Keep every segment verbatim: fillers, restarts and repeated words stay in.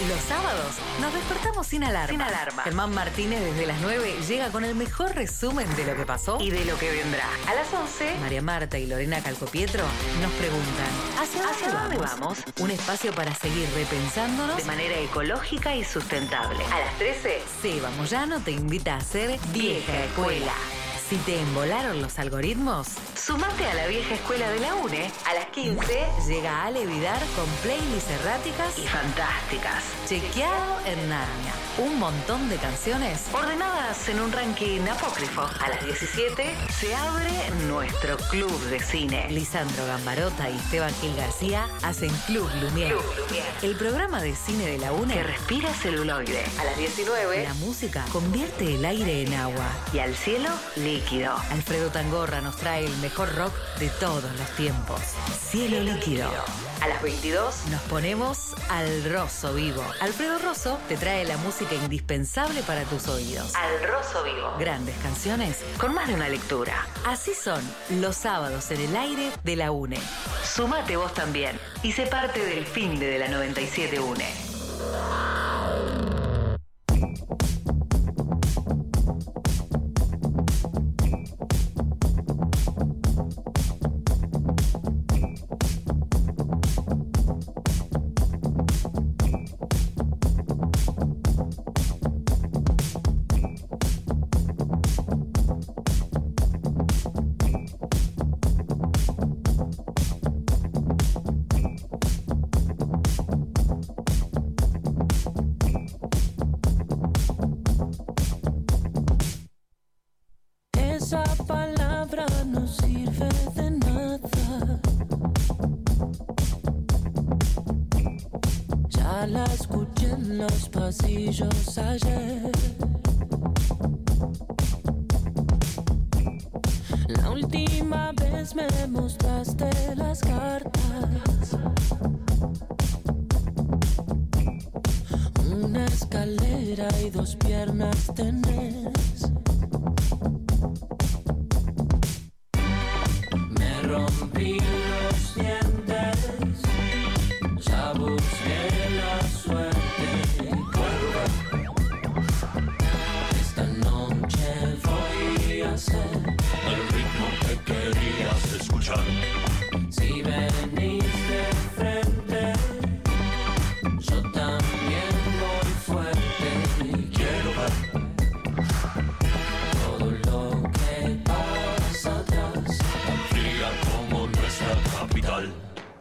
Los sábados nos despertamos sin alarma. Sin alarma. Germán Martínez desde las nueve llega con el mejor resumen de lo que pasó Y de lo que vendrá. A las once, María Marta y Lorena Calcopietro nos preguntan ¿Hacia dónde, ¿Hacia dónde vamos? vamos? Un espacio para seguir repensándonos. de manera ecológica y sustentable. A las trece, Seba Moyano te invita a ser vieja escuela. Si te embolaron los algoritmos, sumate a la vieja escuela de la UNE. A las quince, llega Ale Vidar con playlists erráticas y fantásticas. chequeado en Narnia. Un montón de canciones Ordenadas en un ranking apócrifo. A las diecisiete, se abre nuestro club de cine. Lisandro Gambarota y Esteban Gil García hacen Club Lumière. Club Lumière. El programa de cine de la Que UNE. respira celuloide. A las diecinueve, La música convierte el aire en agua. y al cielo, líquido. Alfredo Tangorra nos trae el mejor rock de todos los tiempos. Cielo líquido. A las veintidós, Nos ponemos al Rosso vivo. Alfredo Rosso te trae la música indispensable para tus oídos. al roso vivo. Grandes canciones. Con más de una lectura. Así son los sábados en el aire de la UNE. Sumate vos también y sé parte del fin de la noventa y siete UNE. Esa palabra no sirve de nada. Ya la escuché en los pasillos ayer. La última vez me mostraste las cartas. Una escalera y dos piernas tenés. Me rompí los dientes, ya busqué la suerte. Esta noche voy a hacer el ritmo que querías escuchar. si venís de frente. Yo también voy fuerte y Quiero ver todo lo que pasa atrás. tan fría como nuestra capital.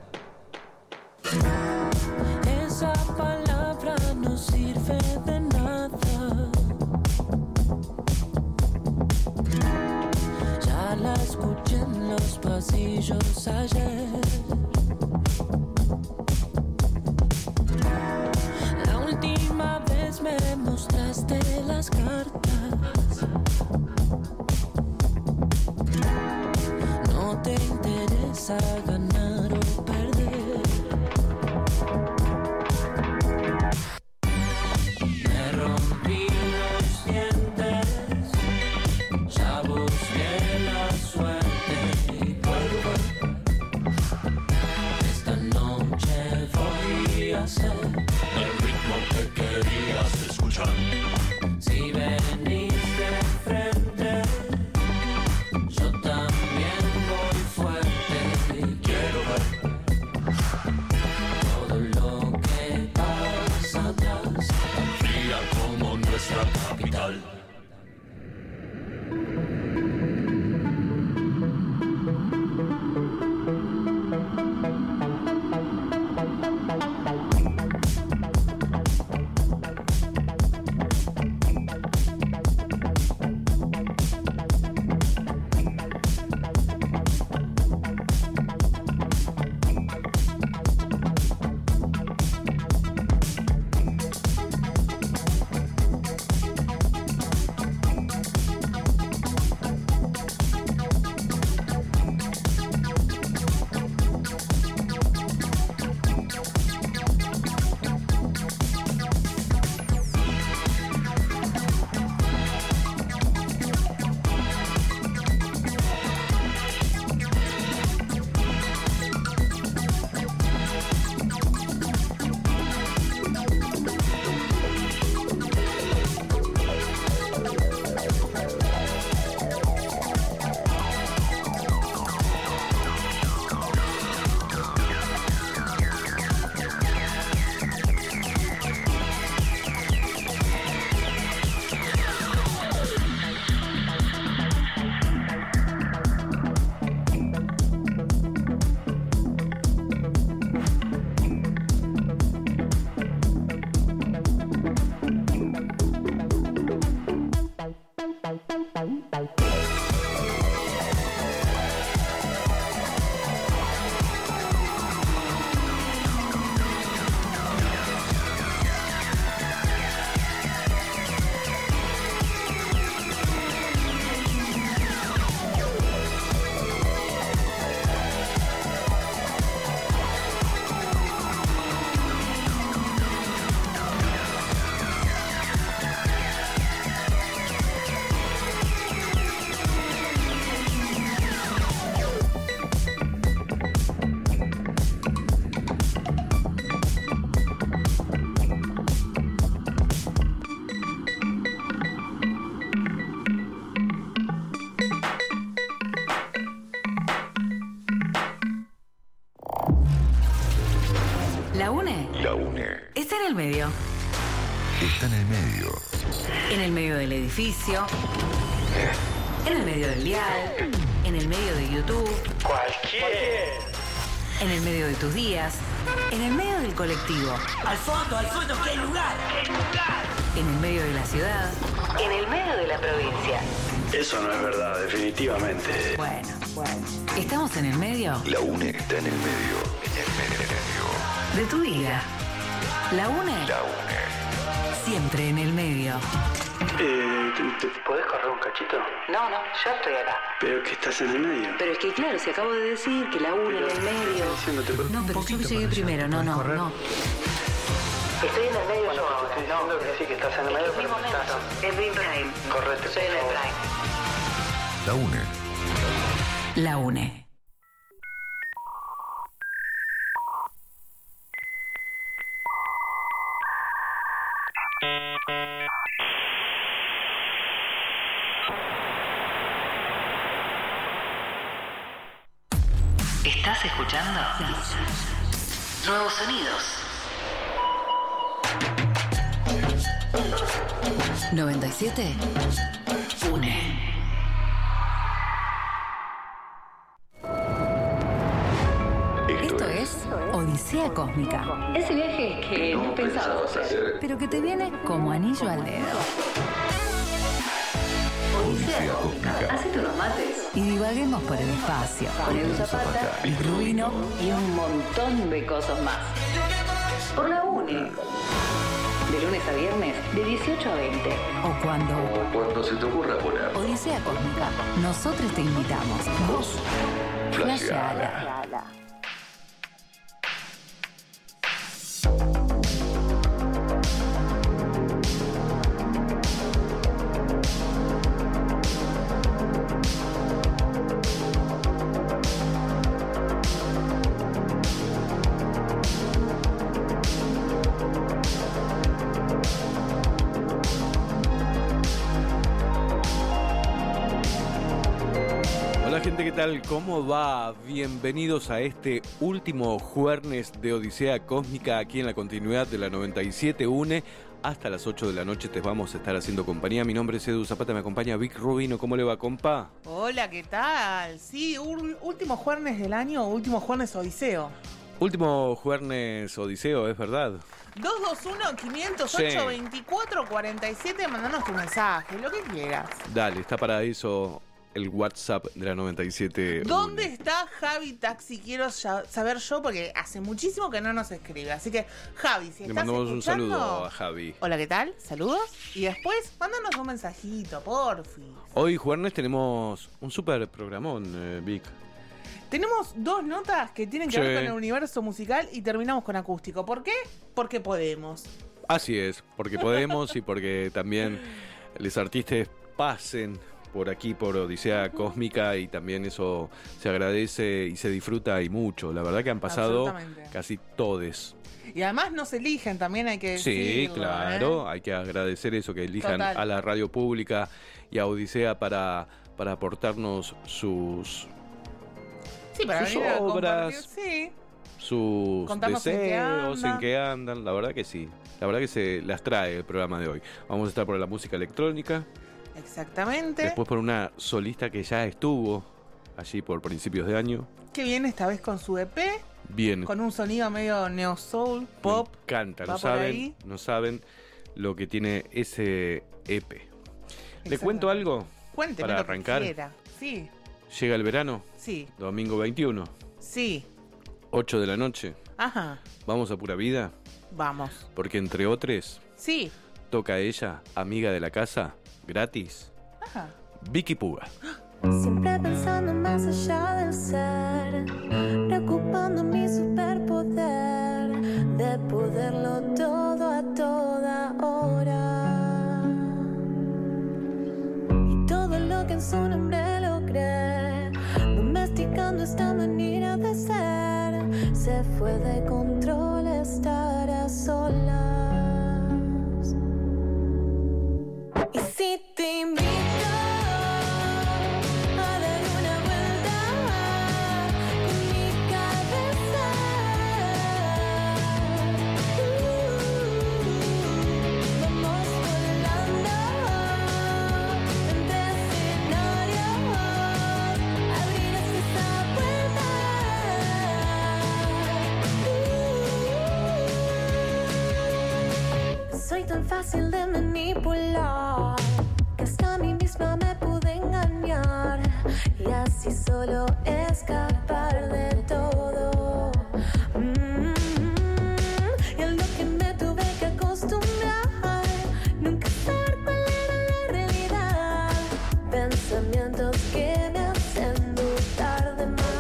Esa palabra no sirve de nada. Ya la escuché en los pasillos ayer. La última vez me mostraste las cartas. No te interesa ganar o perder. Me rompí los dientes, ya busqué la suerte y vuelvo. Esta noche voy a hacer El ritmo que querías escuchar. si venís de frente. Yo también voy fuerte y Quiero ver todo lo que pasa atrás. tan fría como nuestra capital. está en el medio. En el medio del edificio. En el medio del dial. En el medio de YouTube. Cualquier. En el medio de tus días. En el medio del colectivo. Al fondo, al fondo, que hay lugar. ¡Qué lugar! En el medio de la ciudad. En el medio de la provincia. Eso no es verdad, definitivamente. Bueno, bueno. ¿Estamos en el medio? La UNE está en el medio. En el medio. De tu vida. La UNE. La UNE. Siempre en el medio. Eh, ¿te, te podés correr un cachito? No, no, yo estoy acá. Pero que estás en el medio. Pero es que claro, si acabo de decir que la una en el medio. Diciéndote, No, pero yo llegué primero. No, no, no. Estoy en el medio Bueno, yo pero ahora. te estoy diciendo que sí, que estás en el medio, Es mi pero momento. estás... Es mi prime. Correte, Soy en por el favor. prime. La UNE. La UNE. ¿Estás escuchando? Nuevos sonidos. noventa y siete. UNE. Esto es Odisea Cósmica, Ese viaje que no pensaba hacer. pero que te viene como anillo al dedo. Odisea Cósmica. Hacete unos mates. Y divaguemos por el espacio, Con Edu Zapata el Rubino y un montón de cosas más. Por la UNE. De lunes a viernes, de dieciocho a veinte. o cuando Cuando se te ocurra poner. Odisea Cósmica. Nosotros te invitamos. Vos, flasheala. Hola gente, ¿qué tal? ¿Cómo va? Bienvenidos a este último jueves de Odisea Cósmica aquí en la continuidad de la noventa y siete UNE. Hasta las ocho de la noche te vamos a estar haciendo compañía. Mi nombre es Edu Zapata, me acompaña Vic Rubino. ¿Cómo le va, compa? Hola, ¿qué tal? Sí, un- último jueves del año, último jueves Odiseo. Último jueves Odiseo, ¿es verdad? dos dos uno, quinientos ocho, veinticuatro cuarenta y siete, mandanos tu mensaje, lo que quieras. Dale, está para eso el WhatsApp de la noventa y siete ¿Dónde UNE. está Javi Taxi? Quiero ya- saber yo porque hace muchísimo que no nos escribe. Así que, Javi, si Le estás mandamos un escuchando, saludo a Javi. hola, ¿qué tal? Saludos. Y después, mándanos un mensajito, porfis. Hoy jueves tenemos un super programón, eh, Vic. Tenemos dos notas que tienen que Sí. ver con el universo musical y terminamos con acústico. ¿Por qué? Porque podemos. Así es, porque podemos y porque también los artistas pasen por aquí, por Odisea Cósmica, y también eso se agradece y se disfruta y mucho. La verdad que han pasado Absolutamente. casi todes. Y además nos eligen, también hay que Sí, decirlo, claro, ¿eh? hay que agradecer eso, que elijan Total. a la radio pública y a Odisea para, para aportarnos sus, Sí, para sus venir a obras. compartir, sí. sus Contarnos en qué deseos, en andan. qué andan. La verdad que sí, la verdad que se las trae el programa de hoy. Vamos a estar por la música electrónica. Exactamente. Después por una solista que ya estuvo allí por principios de año. Que viene esta vez con su E P, Bien. con un sonido medio neo soul, pop. Me encanta. va No por saben, ahí. no saben lo que tiene ese E P. ¿Le Exactamente. cuento algo? Cuénteme para lo que arrancar. quiera. Sí, Llega el verano, sí, domingo veintiuno, sí. ocho de la noche. Ajá, Vamos a Pura Vida, vamos. porque entre otros Sí, toca ella, amiga de la casa, gratis, ajá. Vicky Puga. Siempre pensando más allá del ser, preocupando mi superpoder de poderlo todo a toda hora. Y todo lo que en su nombre logré, domesticando esta manera de ser, se fue de control estar a solas. Y si te invito a dar una vuelta con mi cabeza, uh, soy tan fácil de manipular que hasta a mí misma me pude engañar y así solo escapar de todo. Mm-hmm. Y a lo que me tuve que acostumbrar, nunca saber cuál era la realidad. Pensamientos que me hacen dudar de más.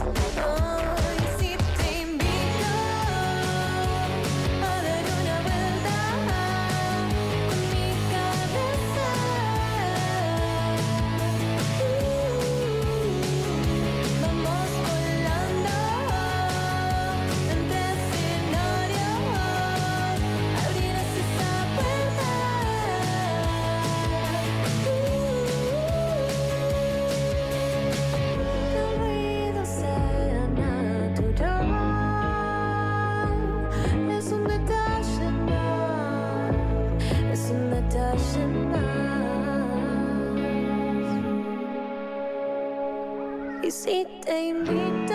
Y si te invito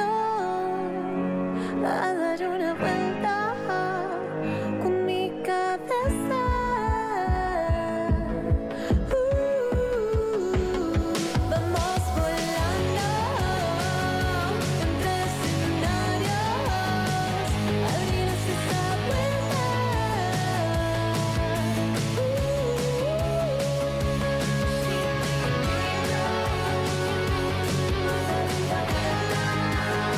a dar una vuelta con mi cabeza, uh, vamos volando entre escenarios, abrirnos esa vuelta. Uh,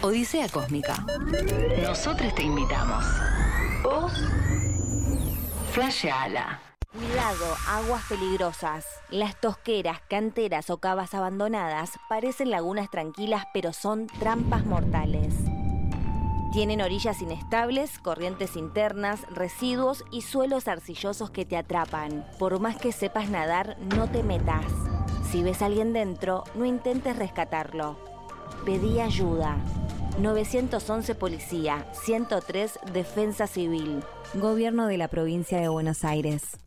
Odisea Cósmica. Nosotros te invitamos. Vos, flasheala. Cuidado, aguas peligrosas. Las tosqueras, canteras o cavas abandonadas parecen lagunas tranquilas, pero son trampas mortales. Tienen orillas inestables, corrientes internas, residuos y suelos arcillosos que te atrapan. Por más que sepas nadar, no te metas. Si ves a alguien dentro, no intentes rescatarlo. Pedí ayuda. nueve once Policía, ciento tres Defensa Civil. Gobierno de la Provincia de Buenos Aires.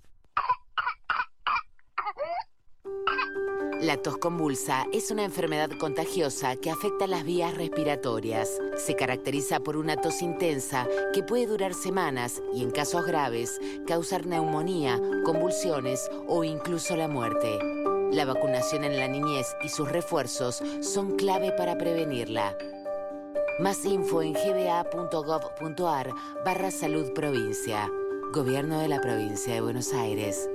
La tos convulsa es una enfermedad contagiosa que afecta las vías respiratorias. Se caracteriza por una tos intensa que puede durar semanas y, en casos graves, causar neumonía, convulsiones o incluso la muerte. La vacunación en la niñez y sus refuerzos son clave para prevenirla. Más info en gba.gov.ar barra salud provincia. Gobierno de la Provincia de Buenos Aires.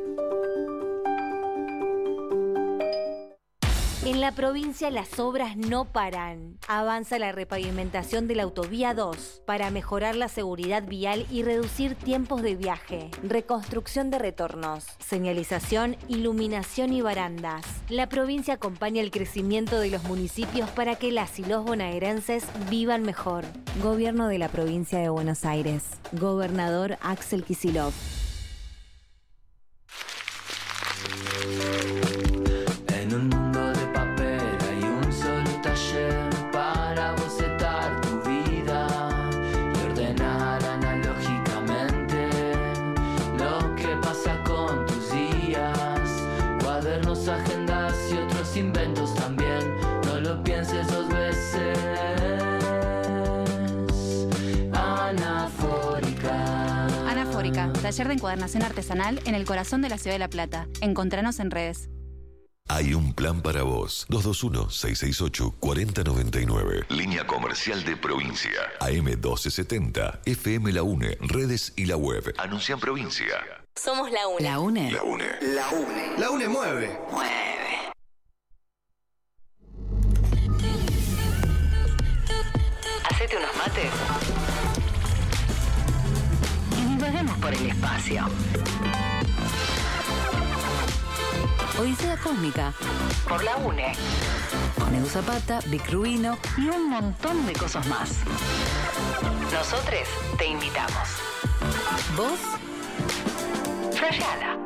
En la provincia las obras no paran. Avanza la repavimentación de la autovía dos para mejorar la seguridad vial y reducir tiempos de viaje. Reconstrucción de retornos, señalización, iluminación y barandas. La provincia acompaña el crecimiento de los municipios para que las y los bonaerenses vivan mejor. Gobierno de la Provincia de Buenos Aires. Gobernador Axel Kicillof. En un mundo de papel hay un solo taller para bocetar tu vida y ordenar analógicamente lo que pasa con tus días. Cuadernos, agendas y otros inventos también. No lo pienses dos veces. Anafórica. Anafórica, taller de encuadernación artesanal en el corazón de la ciudad de La Plata. Encontranos en redes. Hay un plan para vos. dos dos uno, seis seis ocho, cuatro cero nueve nueve. Línea comercial de provincia. A M doce setenta. F M La UNE. Redes y la web. Anuncian provincia. Somos la UNE. La UNE. La UNE. La UNE. La UNE mueve. Mueve. Hacete unos mates. Y divaguemos por el espacio. Odisea Cósmica. Por la UNE. Con Edu Zapata, Vic Rubino Y un montón de cosas más. Nosotros te invitamos. Vos, Flasheala.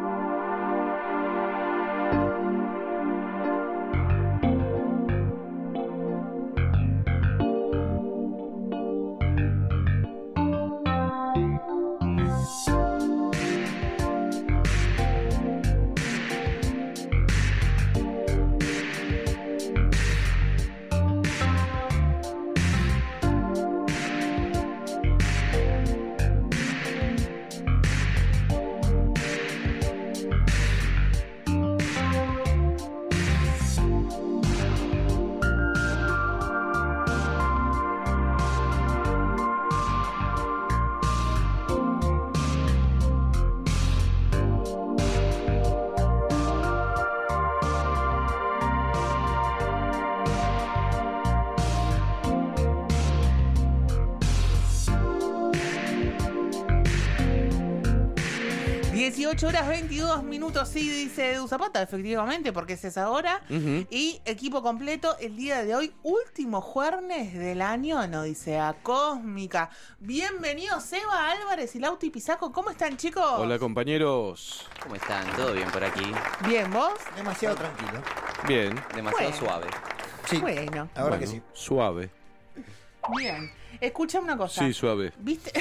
dieciocho horas veintidós minutos, sí, dice Edu Zapata, efectivamente, porque es esa hora. Uh-huh. Y equipo completo el día de hoy, último jueves del año en Odisea Cósmica. Bienvenidos Seba, Álvarez y Lauti Pisaco. ¿Cómo están, chicos? Hola, compañeros. ¿Cómo están? ¿Todo bien por aquí? Bien, ¿vos? Demasiado tranquilo. Bien. Demasiado bueno. suave. Sí. Bueno. Ahora bueno, que sí. Suave. Bien. Escucha una cosa. Sí, suave. ¿Viste?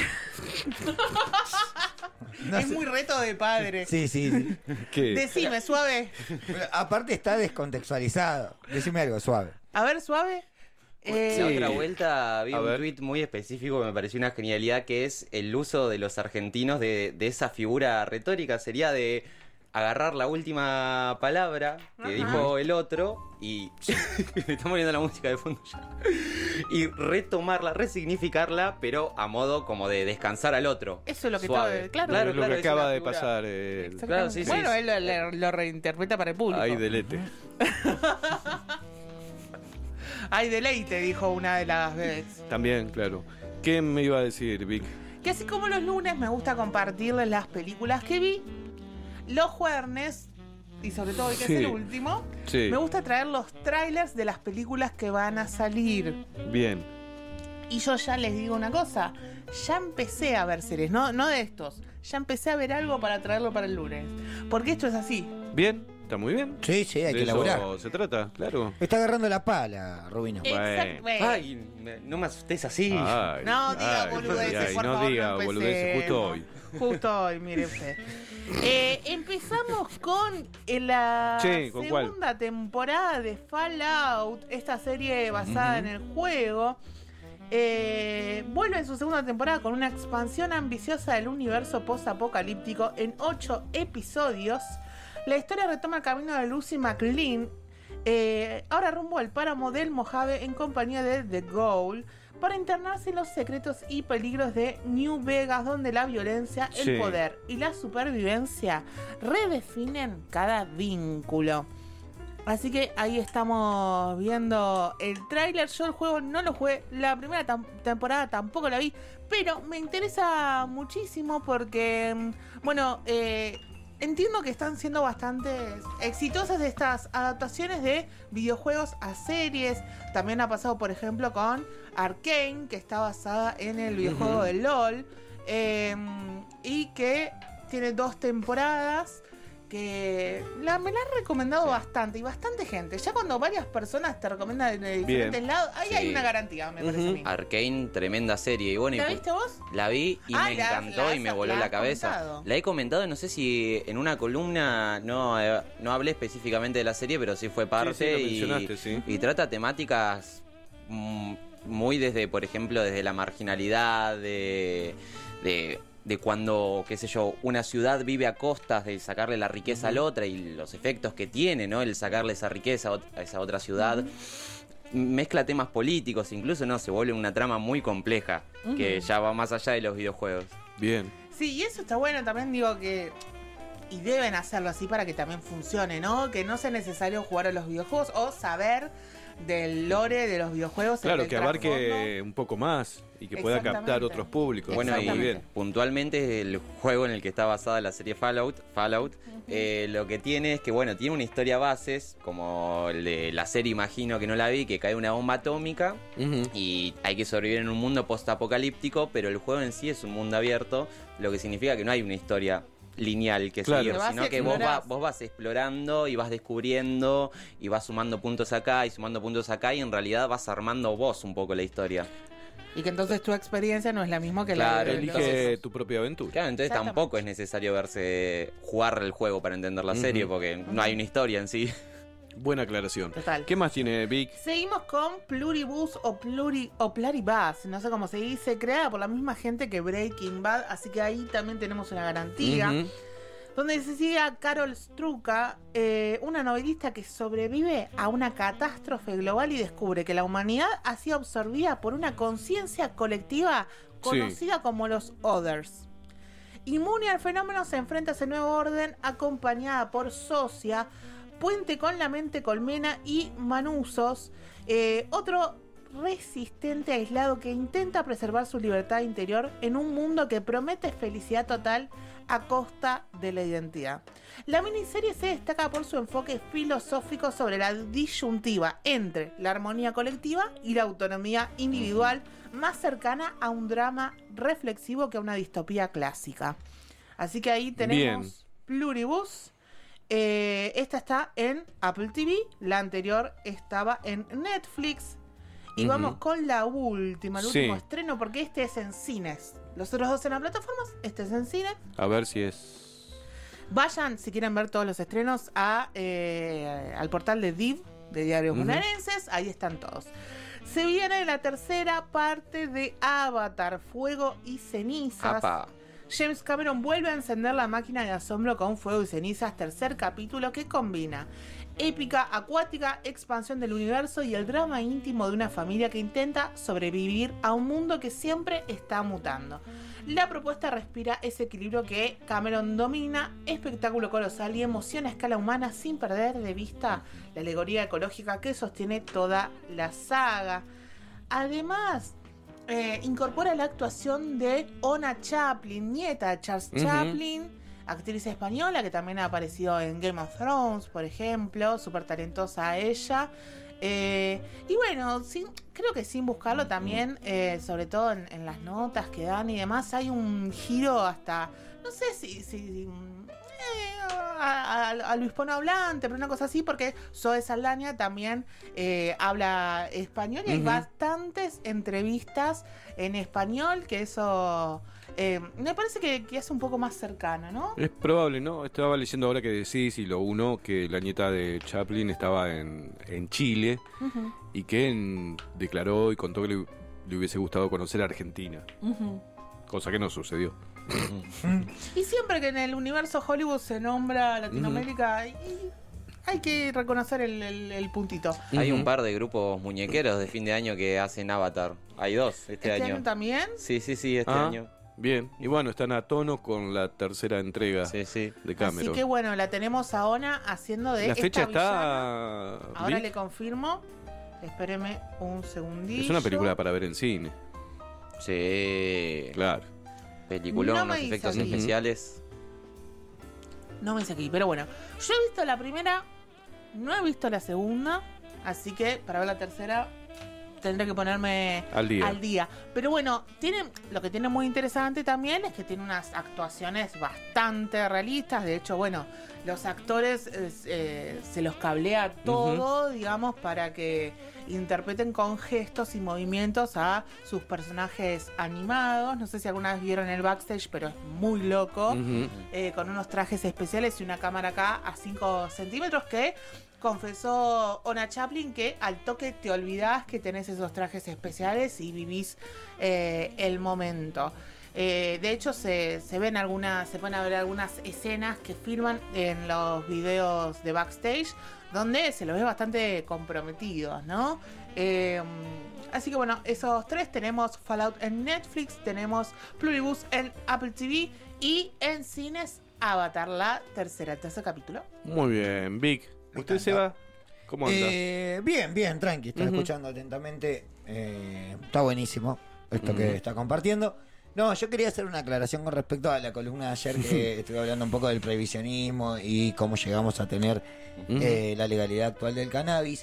No es sé. muy reto de padre. Sí, sí, sí. ¿Qué? Decime, suave. Pero aparte está descontextualizado. Decime algo suave. A ver, suave. Eh... La otra vuelta vi A un ver. tuit muy específico que me pareció una genialidad, que es el uso de los argentinos de, de esa figura retórica. Sería de agarrar la última palabra que Ajá. dijo el otro y me está poniendo la música de fondo ya, y retomarla, resignificarla, pero a modo como de descansar al otro. Eso es lo que Suave. estaba, claro. Claro, es lo claro, que es acaba una de figura- pasar. Eh, Claro, sí, sí. Bueno, él lo, lo- lo reinterpreta para el público. ahí delete. Hay deleite, dijo una de las veces. También, claro. ¿Qué me iba a decir, Vic? Que así como los lunes me gusta compartirles las películas que vi, los jueves, y sobre todo hoy que Sí. es el último, Sí. me gusta traer los trailers de las películas que van a salir. Bien. Y yo ya les digo una cosa, ya empecé a ver series, no, no de estos, ya empecé a ver algo para traerlo para el lunes. Porque esto es así. Bien, está muy bien. Sí, sí, hay De que eso laburar. se trata, claro. Está agarrando la pala, Rubino. Exacto. Ay, me- no me asustes así. Ay, No diga ay, boludeces, ay, por no favor, diga no boludeces justo hoy. empecemos. Justo hoy, mire usted. Eh, empezamos con eh, la Sí, ¿con cuál? segunda temporada de Fallout, esta serie basada Ujú. en el juego. Eh, vuelve en su segunda temporada con una expansión ambiciosa del universo post-apocalíptico en ocho episodios. La historia retoma el camino de Lucy McLean, eh, ahora rumbo al páramo del Mojave en compañía de The Ghoul, para internarse en los secretos y peligros de New Vegas, donde la violencia, el Sí. poder y la supervivencia redefinen cada vínculo. Así que ahí estamos viendo el tráiler. Yo el juego no lo jugué, la primera tam- temporada tampoco la vi, pero me interesa muchísimo porque, mm, bueno, eh, entiendo que están siendo bastante exitosas estas adaptaciones de videojuegos a series. También ha pasado, por ejemplo, con Arcane, que está basada en el videojuego Ujú. de LOL, eh, y que tiene dos temporadas. Que la, me la han recomendado bastante y bastante gente. Ya cuando varias personas te recomiendan de diferentes Bien. lados, ahí Sí. hay una garantía, me parece a mí. Arcane, tremenda serie. Y bueno, y ¿La pu- viste vos? La vi y Ah, me la- encantó la y me has- voló la la, has cabeza. comentado. La he comentado, no sé si en una columna no, eh, no hablé específicamente de la serie, pero sí fue parte. sí, lo y, mencionaste, sí. y trata temáticas mm, muy desde, por ejemplo, desde la marginalidad, de, de, de cuando, qué sé yo, una ciudad vive a costas de sacarle la riqueza a la otra y los efectos que tiene, ¿no? El sacarle esa riqueza a ot- a esa otra ciudad. Mezcla temas políticos, incluso, ¿no? Se vuelve una trama muy compleja, que Ujú. ya va más allá de los videojuegos. Bien. Sí, y eso está bueno también, digo que. Y deben hacerlo así para que también funcione, ¿no? Que no sea necesario jugar a los videojuegos o saber del lore de los videojuegos. Claro, el que trasfondo. abarque un poco más y que pueda captar Exactamente. otros públicos. Bueno, Está y muy bien. puntualmente el juego en el que está basada la serie Fallout, Fallout, eh, lo que tiene es que, bueno, tiene una historia bases, como el de la serie, imagino que no la vi, que cae una bomba atómica y hay que sobrevivir en un mundo post-apocalíptico, pero el juego en sí es un mundo abierto, lo que significa que no hay una historia lineal que Claro. seguir, Que vas sino y que vos, explorás. va- vos vas explorando y vas descubriendo y vas sumando puntos acá y sumando puntos acá y en realidad vas armando vos un poco la historia. Y que entonces tu experiencia no es la misma que Claro, la de Elige tu propia aventura. Claro, entonces Exactamente. tampoco es necesario verse jugar el juego para entender la serie, Ujú. porque no hay una historia en sí. Buena aclaración. Total. ¿Qué más tiene Vic? Seguimos con Pluribus o, Pluri, o Pluribus, no sé cómo se dice, creada por la misma gente que Breaking Bad, así que ahí también tenemos una garantía. Ujú. Donde se sigue a Carol Struka, eh, una novelista que sobrevive a una catástrofe global y descubre que la humanidad ha sido absorbida por una conciencia colectiva conocida como los Others. Inmune al fenómeno, se enfrenta a ese nuevo orden acompañada por Socia, Puente con la Mente Colmena y Manusos, eh, otro resistente aislado que intenta preservar su libertad interior en un mundo que promete felicidad total a costa de la identidad. La miniserie se destaca por su enfoque filosófico sobre la disyuntiva entre la armonía colectiva y la autonomía individual, más cercana a un drama reflexivo que a una distopía clásica. Así que ahí tenemos Bien. Pluribus. Eh, esta está en Apple T V, la anterior estaba en Netflix. Y Ujú. vamos con la última, el Sí. último estreno, porque este es en cines. Los otros dos en las plataformas, este es en cine. A ver si es. Vayan, si quieren ver todos los estrenos, a, eh, al portal de D I V, de Diarios Ujú. Bonaerenses, ahí están todos. Se viene la tercera parte de Avatar, Fuego y Cenizas. Apa. James Cameron vuelve a encender la máquina de asombro con Fuego y Cenizas, tercer capítulo que combina épica, acuática, expansión del universo y el drama íntimo de una familia que intenta sobrevivir a un mundo que siempre está mutando. La propuesta respira ese equilibrio que Cameron domina, espectáculo colosal y emoción a escala humana sin perder de vista la alegoría ecológica que sostiene toda la saga. Además, eh, incorpora la actuación de Ona Chaplin, nieta de Charles uh-huh. Chaplin, actriz española que también ha aparecido en Game of Thrones, por ejemplo, súper talentosa ella. Eh, y bueno, sin, creo que sin buscarlo también, eh, sobre todo en, en las notas que dan y demás, hay un giro hasta, no sé si... si eh, a, a, a lo hispanohablante, pero una cosa así, porque Zoe Saldaña también eh, habla español y uh-huh. hay bastantes entrevistas en español, que eso... Eh, me parece que, que es un poco más cercano, ¿no? Es probable, ¿no? Estaba leyendo ahora que decís, y lo uno, que la nieta de Chaplin estaba en, en Chile uh-huh. y que en, declaró y contó que le, le hubiese gustado conocer a Argentina. Uh-huh. Cosa que no sucedió. Y siempre que en el universo Hollywood se nombra Latinoamérica, uh-huh. y hay que reconocer el, el, el puntito. Hay un par de grupos muñequeros de fin de año que hacen Avatar. Hay dos este, ¿Este año. año también? Sí, sí, sí, este ah. año. Bien, y bueno, están a tono con la tercera entrega sí, sí. de Cameron. Así que bueno, la tenemos a Ona haciendo de la fecha esta está... villana. Ahora ¿sí? Le confirmo. Espéreme un segundillo. Es una película para ver en cine. Sí. Claro. Peliculón, no los efectos aquí. especiales. No me dice aquí, pero bueno. Yo he visto la primera, no he visto la segunda, así que para ver la tercera... tendré que ponerme al día. al día. Pero bueno, tiene, lo que tiene muy interesante también es que tiene unas actuaciones bastante realistas. De hecho, bueno, los actores eh, eh, se los cablea todo, uh-huh. digamos, para que interpreten con gestos y movimientos a sus personajes animados. No sé si alguna vez vieron el backstage, pero es muy loco. Uh-huh. Eh, con unos trajes especiales y una cámara acá a cinco centímetros que... confesó Ona Chaplin que al toque te olvidás que tenés esos trajes especiales y vivís eh, el momento. Eh, de hecho, se, se ven algunas, se pueden ver algunas escenas que filman en los videos de backstage, donde se los ve bastante comprometidos, ¿no? Eh, así que bueno, esos tres. Tenemos Fallout en Netflix, tenemos Pluribus en Apple T V y en cines Avatar, la tercera, el tercer capítulo. Muy bien, Vic. ¿Usted se va? ¿Cómo anda? Eh, bien, bien, tranqui. Estoy uh-huh. escuchando atentamente. Eh, está buenísimo esto uh-huh. que está compartiendo. No, yo quería hacer una aclaración con respecto a la columna de ayer que estuve hablando un poco del prohibicionismo y cómo llegamos a tener uh-huh. eh, la legalidad actual del cannabis.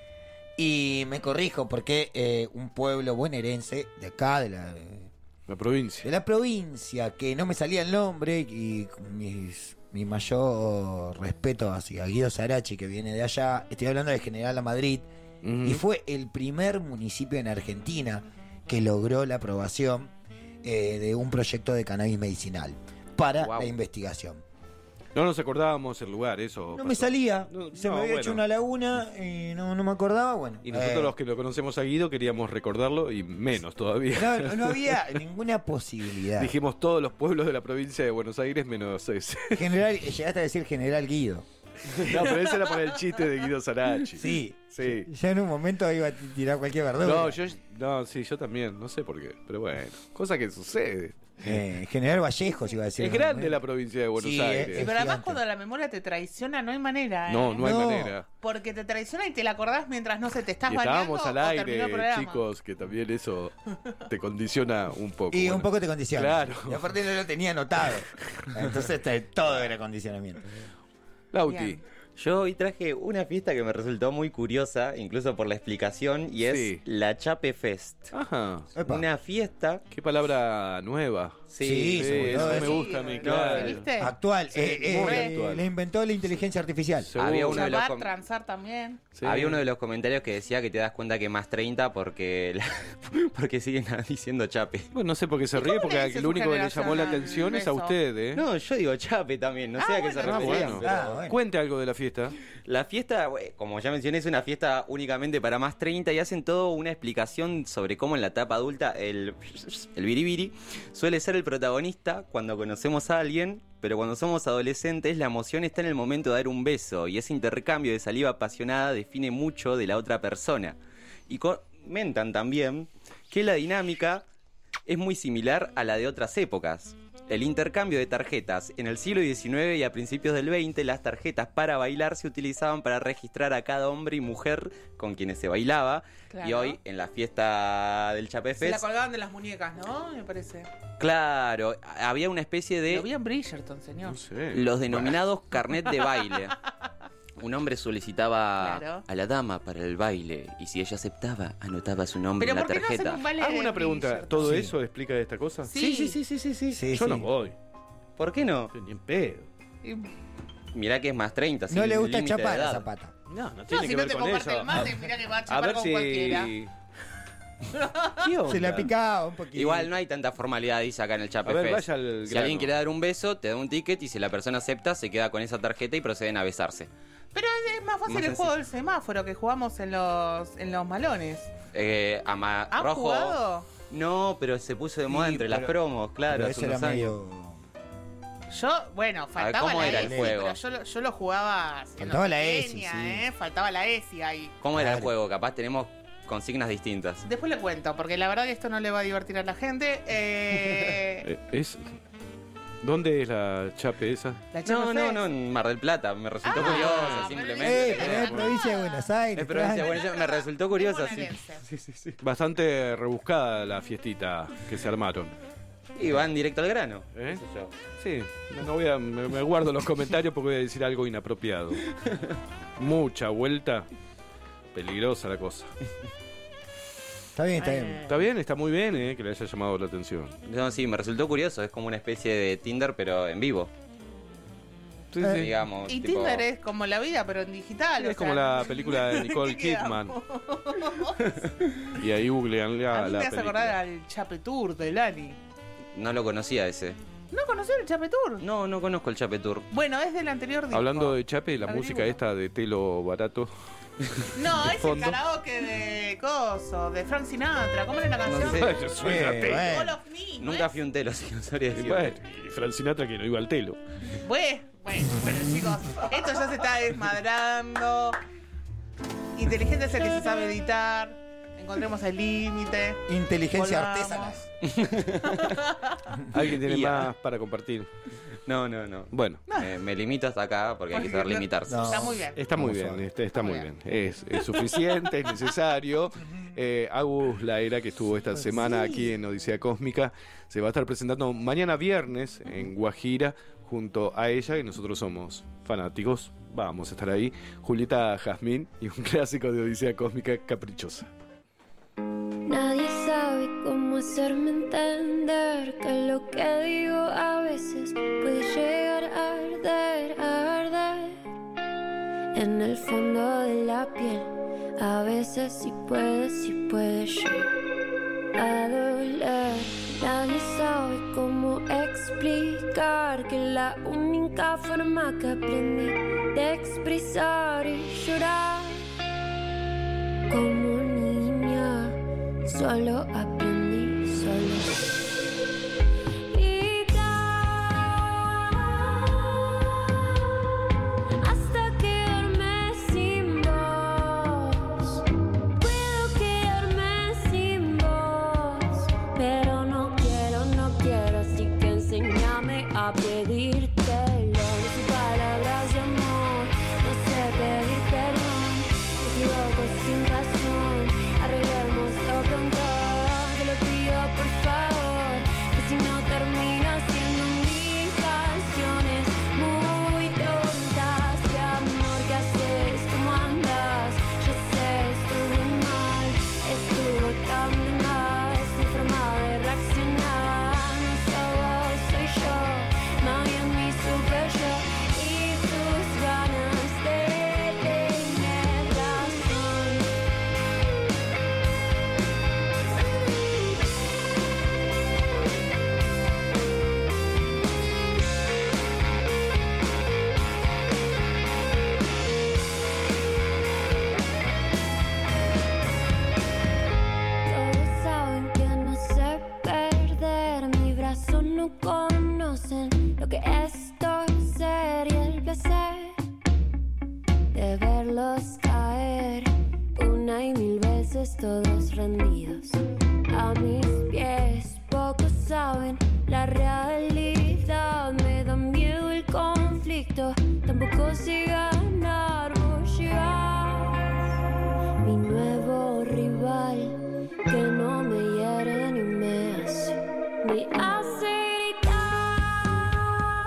Y me corrijo porque eh, un pueblo bonaerense de acá, de la, de la provincia, de la provincia, que no me salía el nombre y mis... mi mayor respeto hacia Guido Sarachi, que viene de allá. Estoy hablando de General La Madrid. Uh-huh. Y fue el primer municipio en Argentina que logró la aprobación eh, de un proyecto de cannabis medicinal para wow. la investigación. No nos acordábamos el lugar, eso. No pasó. me salía, no, se no, me había bueno. hecho una laguna y no, no me acordaba, bueno. Y nosotros eh, los que lo conocemos a Guido queríamos recordarlo y menos todavía. No, no había ninguna posibilidad. Dijimos todos los pueblos de la provincia de Buenos Aires menos ese. General, llegaste a decir General Guido. No, pero ese era para el chiste de Guido Sarachi. Sí, sí. Ya en un momento iba a tirar cualquier verdura. No, yo, no, sí, yo también, no sé por qué, pero bueno, cosa que sucede. Eh, General Vallejos iba a decir. Es grande la provincia de Buenos sí, Aires. Sí, pero además cuando la memoria te traiciona no hay manera. ¿eh? No, no hay no. manera. Porque te traiciona y te la acordás mientras no se te estás y bañando. Estábamos al aire, chicos, que también eso te condiciona un poco. Y bueno. un poco te condiciona. Claro. Y aparte no lo tenía anotado. Entonces todo era condicionamiento. Lauti. Bien. Yo hoy traje una fiesta que me resultó muy curiosa, incluso por la explicación, y es sí. la Chape Fest. Ajá. Epa. Una fiesta. Qué palabra nueva. Sí, sí, sí eso sí, me gusta a mí, claro. ¿Viste? Actual. Sí, eh, muy eh, actual. Le inventó la inteligencia artificial. Seguro. Había uno de los Chapar, com- transar también. Sí. Había uno de los comentarios que decía que te das cuenta que más treinta porque la- porque siguen diciendo Chape. Bueno, no sé por qué se ¿Y ríe, cómo porque le el dice su único que le generación llamó la al atención es a beso? usted, ¿eh? No, yo digo Chape también, no Ah, sé a qué bueno, se Ah, referían. bueno. pero- Ah, bueno. Cuente algo de la fiesta. La fiesta, como ya mencioné, es una fiesta únicamente para más treinta y hacen todo una explicación sobre cómo en la etapa adulta el, el biribiri suele ser el protagonista cuando conocemos a alguien pero cuando somos adolescentes la emoción está en el momento de dar un beso y ese intercambio de saliva apasionada define mucho de la otra persona. Y comentan también que la dinámica es muy similar a la de otras épocas. El intercambio de tarjetas. En el siglo diecinueve y a principios del veinte, las tarjetas para bailar se utilizaban para registrar a cada hombre y mujer con quienes se bailaba. Claro. Y hoy, en la fiesta del Chapefest... Se la colgaban de las muñecas, ¿no? Me parece. Claro, había una especie de... Lo vi en Bridgerton, señor. No sé. Los denominados carnet de baile. Un hombre solicitaba claro. a la dama para el baile y si ella aceptaba, anotaba su nombre en la tarjeta. No Hago una pregunta, ¿todo sí. eso explica esta cosa? Sí, sí, sí, sí, sí, sí. sí Yo sí. no voy. ¿Por qué no? Ni en pedo. Mirá que es más treinta. No le gusta chapar a Zapata. No, no tiene no, que si ver no te con eso. El mate, mirá que va a chapar a ver con si... cualquiera. Se la picaba un poquito. Igual no hay tanta formalidad, dice acá en el Chapefest. Si grano. alguien quiere dar un beso, te da un ticket y si la persona acepta, se queda con esa tarjeta y proceden a besarse. Pero es más fácil más el juego del semáforo que jugamos en los en los malones. Eh, ama ¿Han rojo. jugado? No, pero se puso de moda sí, entre pero, las promos, claro. Pero ese era medio... Yo, bueno, faltaba ver, ¿cómo la era ESI, el juego? pero yo, yo lo jugaba... Faltaba la ESI, pequeña, sí. ¿eh? Faltaba la ESI ahí. ¿Cómo claro. era el juego? Capaz tenemos consignas distintas. Después le cuento, porque la verdad que esto no le va a divertir a la gente. Eh... es... ¿Dónde es la chape esa? ¿La chape no, no, Fest? no, en Mar del Plata. Me resultó ah, curioso, simplemente. Eh, pero es provincia de Buenos Aires. Es provincia de Buenos Aires. Me resultó curioso, sí. Sí, sí, sí. Bastante rebuscada la fiestita que se armaron. Y van directo al grano. ¿Eh? Sí, no voy a, me, me guardo los comentarios porque voy a decir algo inapropiado. Mucha vuelta. Peligrosa la cosa. Está bien, está bien. Está bien, está muy bien, eh, que le haya llamado la atención. No, sí, me resultó curioso. Es como una especie de Tinder, pero en vivo. Sí, eh, sí. Digamos, y tipo... Tinder es como la vida, pero en digital. Sí, es sea, como la película de Nicole Kidman. Y ahí googlean la, A mí la me hace película. acordar al Chape Tour de Lani. No lo conocía ese. ¿No conocés el Chape Tour? No, no conozco el Chape Tour. Bueno, es del anterior disco. Hablando de Chape, la Averigua. música esta de Telo Barato. No, es fondo. el karaoke de Coso, de Frank Sinatra. ¿Cómo era la canción? No sé. Yo soy una Eh, telo. bueno. All of Me, ¿no Nunca es? fui un telo, sí, no sabría Y decir. bueno, y Frank Sinatra que no iba al telo. Bueno, bueno, pero chicos, esto ya se está desmadrando. Inteligente es el que se sabe editar. Encontremos el límite. Inteligencia Volvamos. artesana. ¿Alguien tiene Ya. más para compartir? No, no, no. Bueno, Eh, me limito hasta acá porque hay que saber limitarse. No. Está muy bien. está muy Vamos a bien, ver. está, está Muy muy bien. bien. Es, es suficiente, es necesario. Eh, Agus Laera, que estuvo esta semana aquí en Odisea Cósmica, se va a estar presentando mañana viernes en Guajira junto a ella, y nosotros somos fanáticos. Vamos a estar ahí. Julieta Jazmín y un clásico de Odisea Cósmica, Caprichosa. Nadie sabe cómo hacerme entender que lo que digo a veces puede llegar a arder, a arder en el fondo de la piel. A veces sí puede, sí puede llegar a doler. Nadie sabe cómo explicar que la única forma que aprendí de expresar y llorar como niña. Solo aprendí, solo gritar hasta quedarme sin voz. Puedo quedarme sin voz, pero no quiero, no quiero, así que enséñame a pedírtelo. No sé palabras de amor, no sé pedir perdón, me equivoco sin razón. Arreglemos lo pronto, te lo pido por favor, que si no termina siendo mis canciones muy tontas. De amor, ¿qué haces? ¿Cómo andas? Yo sé, estuve mal, estuvo tan de más, mi forma de reaccionar. No soy vos, soy yo, más bien mi super yo y tus ganas de tener razón. hombres todos rendidos a mis pies. Pocos saben la realidad, me da miedo el conflicto, tampoco sé ganar, vos llegás, mi nuevo rival, que no me hiere ni me hace, me hace gritar,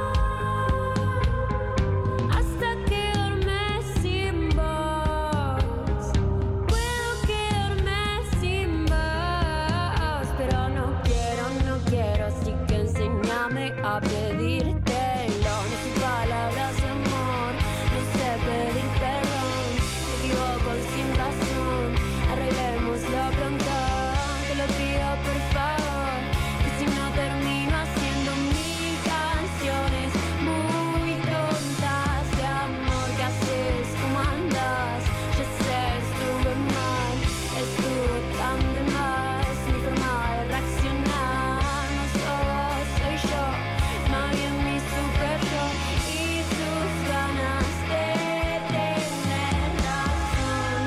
hasta quedarme sin voz, puedo quedarme sin voz, pero no quiero, no quiero, así que enséñame a pedírtelo, no sé palabras de amor, no sé pedir perdón, me equivoco sin razón, arreglémoslo pronto, te lo pido por favor, que si no termino haciendo mil canciones muy tontas de amor, que haces, cómo andas, ya sé, estuve mal, estuve tan de más, mi forma de reaccionar, no sos, soy yo, más bien mi super yo, y sus ganas de tener razón,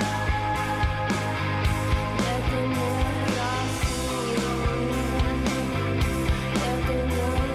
de tener razón, de tener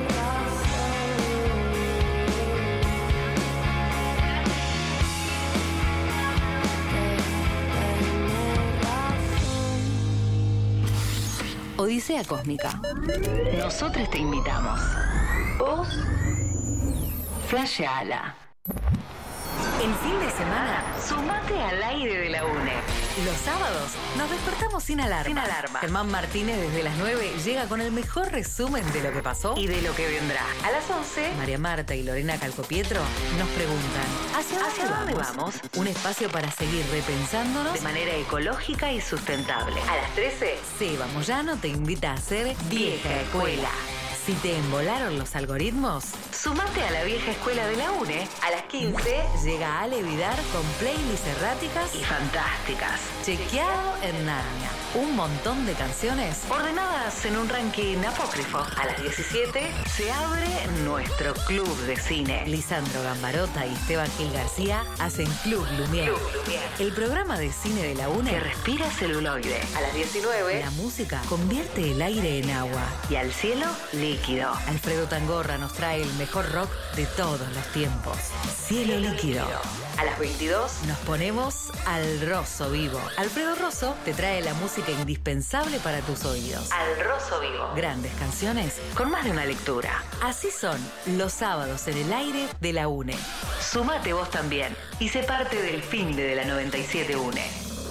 Odisea Cósmica. Nosotros te invitamos. Vos, flasheala. El fin de semana, sumate al aire de la UNE. Los sábados nos despertamos sin alarma. Sin alarma. Germán Martínez desde las nueve llega con el mejor resumen de lo que pasó y de lo que vendrá. A las once, María Marta y Lorena Calcopietro nos preguntan ¿Hacia dónde, ¿Hacia dónde vamos? vamos? Un espacio para seguir repensándonos de manera ecológica y sustentable. A las trece, Seba Moyano te invita a hacer Vieja Escuela. Si te embolaron los algoritmos, sumate a la vieja escuela de la UNE. A las quince llega Ale Vidar con playlists erráticas y fantásticas. Chequeado en Narnia. Un montón de canciones ordenadas en un ranking apócrifo. A las diecisiete se abre nuestro club de cine. Lisandro Gambarota y Esteban Gil García hacen Club Lumière. Club Lumière. El programa de cine de la UNE que respira celuloide. A las diecinueve, la música convierte el aire en agua y al cielo líquido. Alfredo Tangorra nos trae el mejor rock de todos los tiempos. Cielo líquido. A las veintidós nos ponemos al Rosso Vivo. Alfredo Rosso te trae la música indispensable para tus oídos. Al Rosso Vivo. Grandes canciones con más de una lectura. Así son los sábados en el aire de la UNE. Sumate vos también y sé parte del fin de la noventa y siete UNE.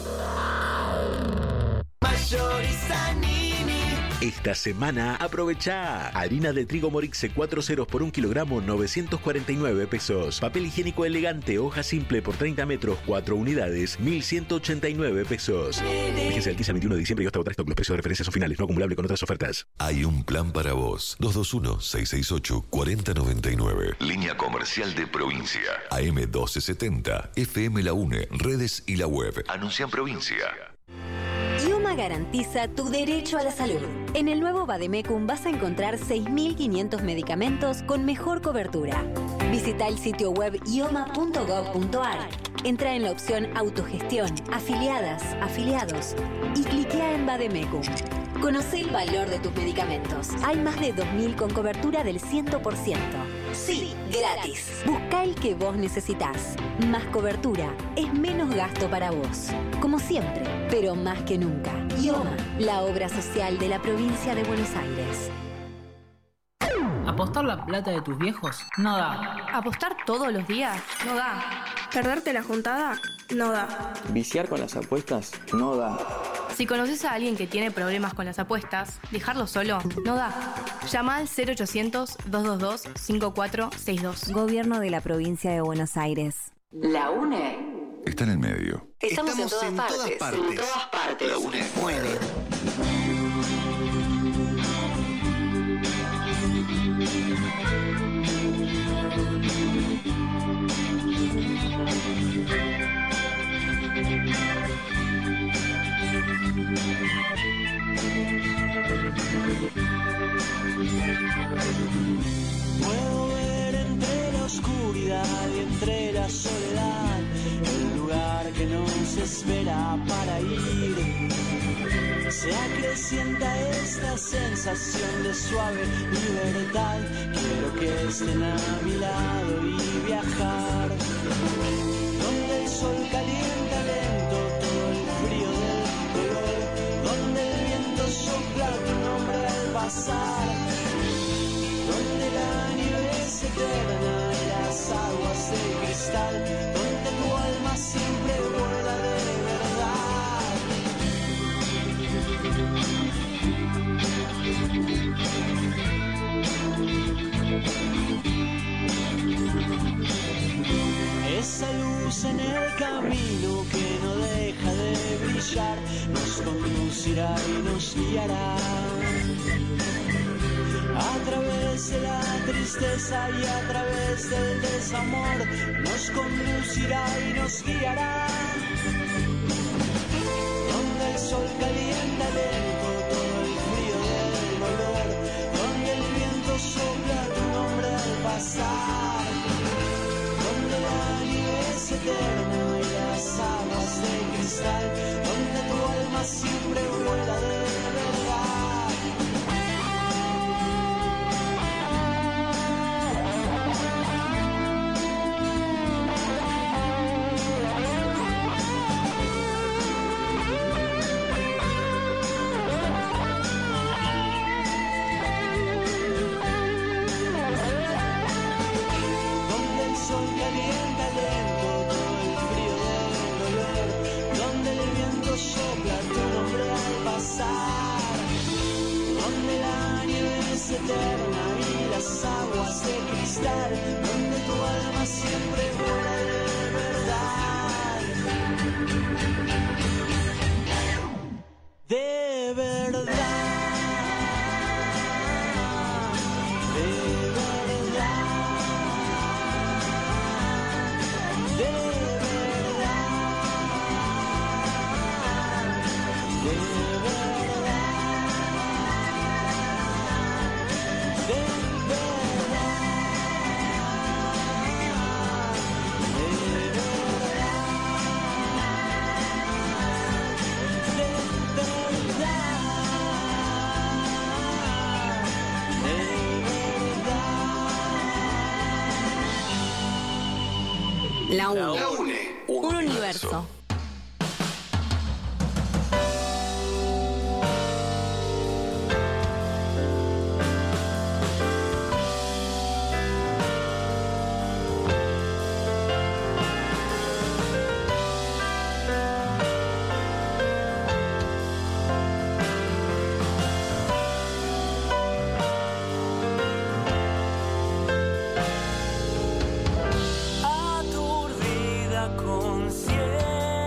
Esta semana aprovecha harina de trigo Morixe cuatro ceros por un kilogramo, novecientos cuarenta y nueve pesos. Papel higiénico elegante hoja simple por treinta metros, cuatro unidades, mil ciento ochenta y nueve pesos. Fíjense al quince al veintiuno de diciembre y hasta agotar stock. Los precios de referencia son finales, no acumulable con otras ofertas. Hay un plan para vos. dos dos uno, seis seis ocho, cuatro cero nueve nueve. Línea comercial de provincia. A M doce setenta. F M La UNE. Redes y la web. Anuncia en provincia. IOMA garantiza tu derecho a la salud. En el nuevo Vademecum vas a encontrar seis mil quinientos medicamentos con mejor cobertura. Visita el sitio web ioma punto gob punto ar. Entra en la opción Autogestión, Afiliadas, Afiliados y cliquea en Vademecum. Conoce el valor de tus medicamentos. Hay más de dos mil con cobertura del cien por ciento. Sí, gratis. Busca el que vos necesitas. Más cobertura es menos gasto para vos. Como siempre, pero más que nunca. IOMA, la obra social de la provincia de Buenos Aires. ¿Apostar la plata de tus viejos? No da. ¿Apostar todos los días? No da. ¿Perderte la juntada? No da. ¿Viciar con las apuestas? No da. Si conoces a alguien que tiene problemas con las apuestas, dejarlo solo no da. Llama al cero ochocientos, dos dos dos, cinco cuatro seis dos. Gobierno de la provincia de Buenos Aires. La UNE está en el medio. Estamos, Estamos en, todas, en partes. todas partes. En todas partes. La UNE mueve. Puedo ver entre la oscuridad y entre la soledad el lugar que nos espera para ir se acrecienta esta sensación de suave libertad. Quiero que estén a mi lado y viajar donde el sol calienta lento todo el frío del dolor, donde el viento sopla tu nombre al pasar, donde la nieve es eterna y las aguas de cristal, donde tu alma siempre vuela de verdad. Esa luz en el camino que no deja de brillar nos conducirá y nos guiará a través de la tristeza y a través del desamor, nos conducirá y nos guiará donde el sol calienta lento todo el frío del dolor, donde el viento sopla tu nombre al pasar, donde la nieve es eterna y las aguas de cristal, donde tu alma siempre vuela de verdad. Sopla tu nombre al pasar, donde la nieve es eterna y las aguas de cristal, donde tu alma siempre vuela de verdad. De verdad. De verdad. De La UNE. Un universo. Aturdida conciencia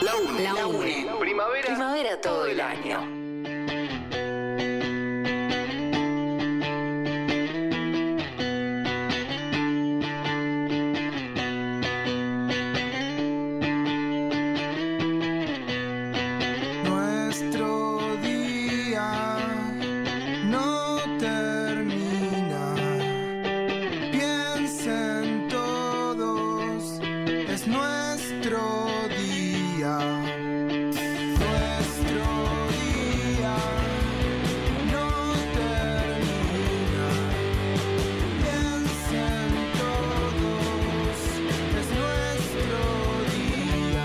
La UNE. La UNE. Primavera. Primavera todo el año. Nuestro día no termina. Piensen todos, es nuestro día. Nuestro día no termina. Piensen todos, es nuestro día.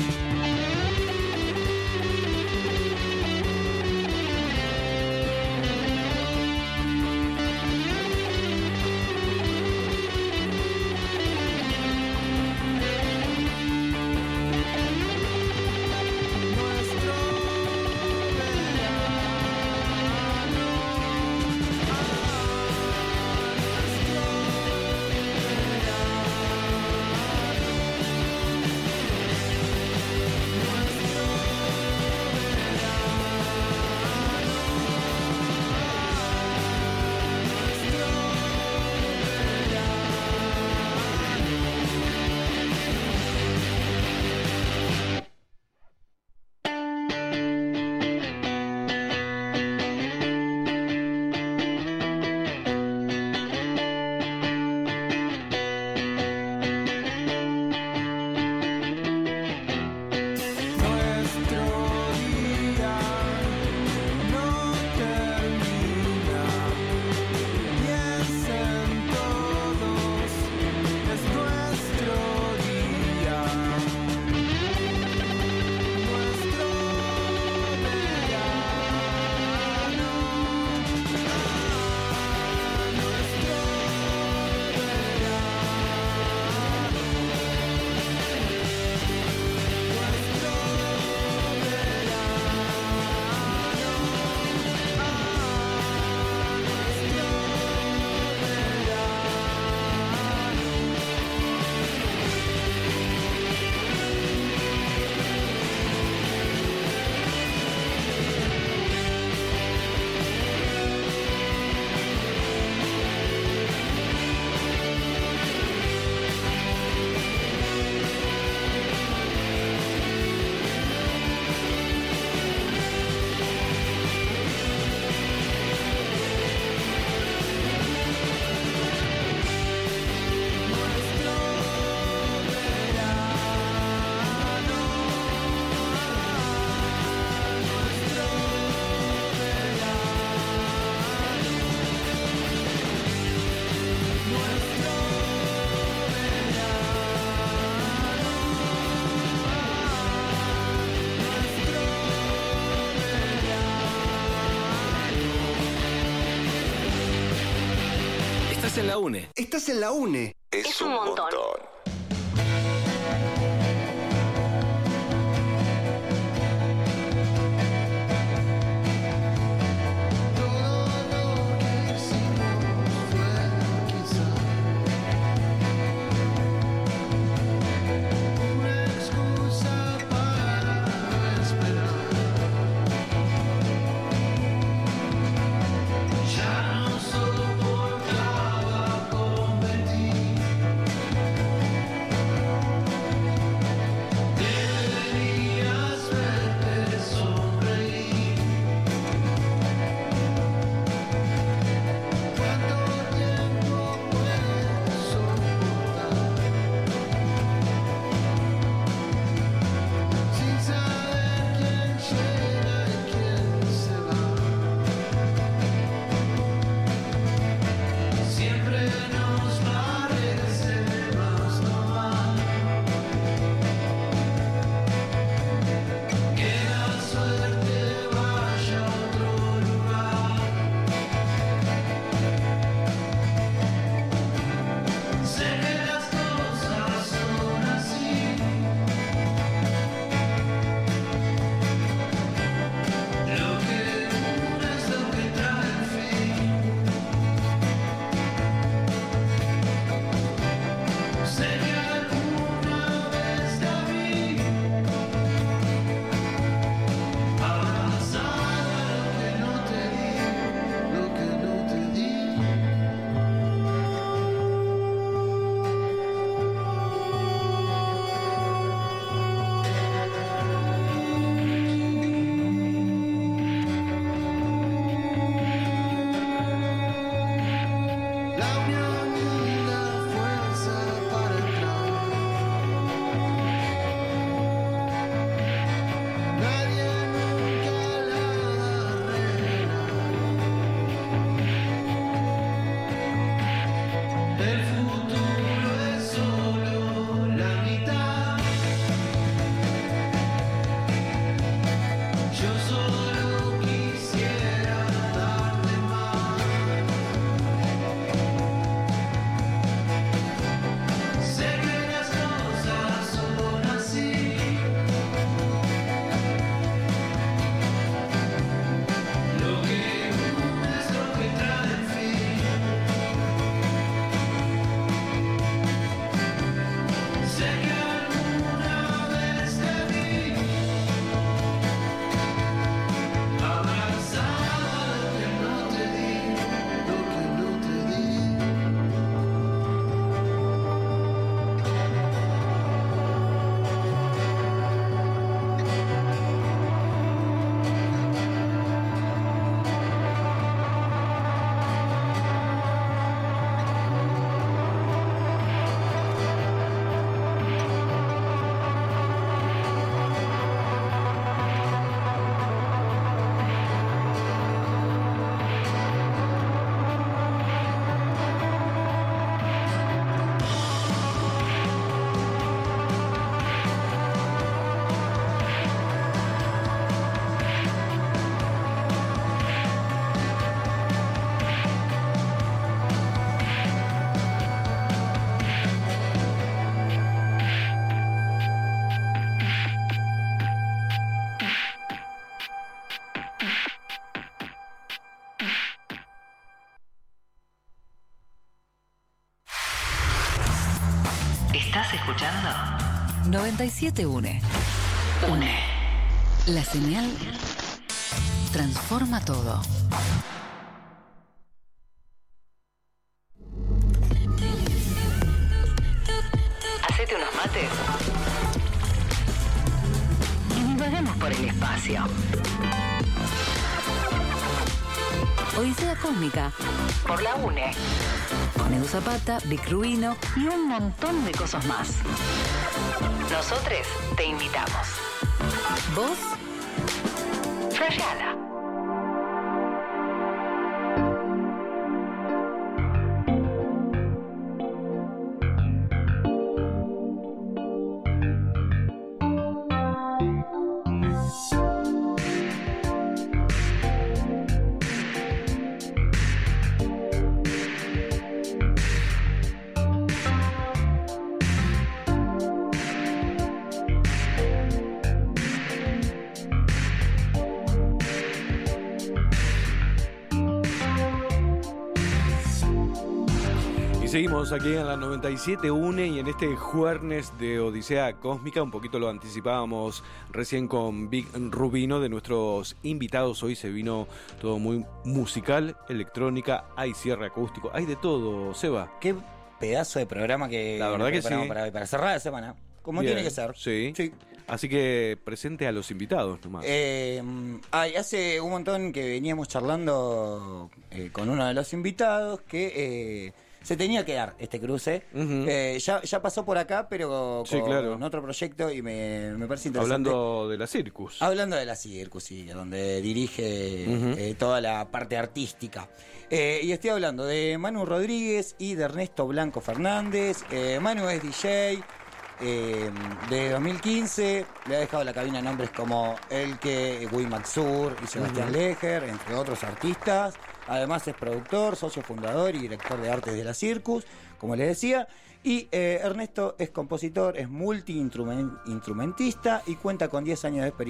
Nuestro día no termina. Piensen todos, es nuestro día. Nuestro verano. Nuestro Estás en la UNE. Estás en la UNE. Es, un montón. Una excusa para esperar. Ya no soportaba competir. Estás escuchando noventa y siete UNE. UNE. La señal transforma todo. Hacete unos mates y divagamos por el espacio. Odisea Cósmica por la UNE. Con Edu Zapata, Vic Rubino y un montón de cosas más. Nosotros te invitamos. Vos, flasheala. Seguimos aquí en la noventa y siete UNE y en este jueves de Odisea Cósmica, un poquito lo anticipábamos recién con Vic Rubino, de nuestros invitados. Hoy se vino todo muy musical, electrónica, hay cierre acústico, hay de todo, Seba. Qué pedazo de programa que la verdad que sí. Para hoy, para cerrar la semana, como Bien, tiene que ser. Sí. sí. Así que presente a los invitados nomás. Eh, ay, hace un montón que veníamos charlando eh, con uno de los invitados que... Eh, se tenía que dar este cruce. Uh-huh. eh, ya, ya pasó por acá, pero con sí, claro. otro proyecto y me, me parece interesante. Hablando de la Circus. Hablando de la Circus, sí, donde dirige uh-huh. eh, toda la parte artística. Eh, y estoy hablando de Manu Rodríguez y de Ernesto Blanco Fernández. Eh, Manu es D J eh, de dos mil quince. Le ha dejado la cabina nombres como Elke, Guy Maxur y Sebastián uh-huh. Leger, entre otros artistas. Además es productor, socio fundador y director de artes de la Circus, como les decía. Y eh, Ernesto es compositor, es multi-instrumentista y cuenta con diez años de experiencia